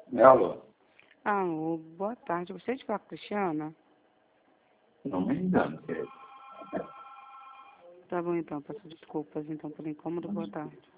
Alô? Alô, boa tarde. Gostaria de falar com a Cristiana? Não me engano, que é. Tá bom então, peço desculpas então pelo incômodo. Boa tarde.